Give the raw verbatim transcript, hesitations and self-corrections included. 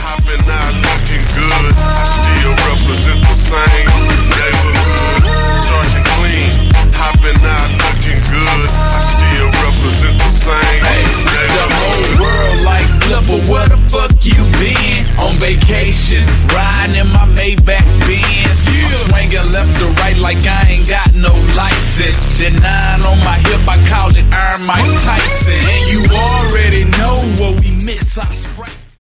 hopping out looking good. I still represent the same neighborhood. Charging clean, hopping out looking good. I still represent the same hey, neighborhood. The whole world like Flipper, where the fuck you been? On vacation, riding in my Maybach Benz. I'm swinging left to right like I ain't got no license. That nine on my hip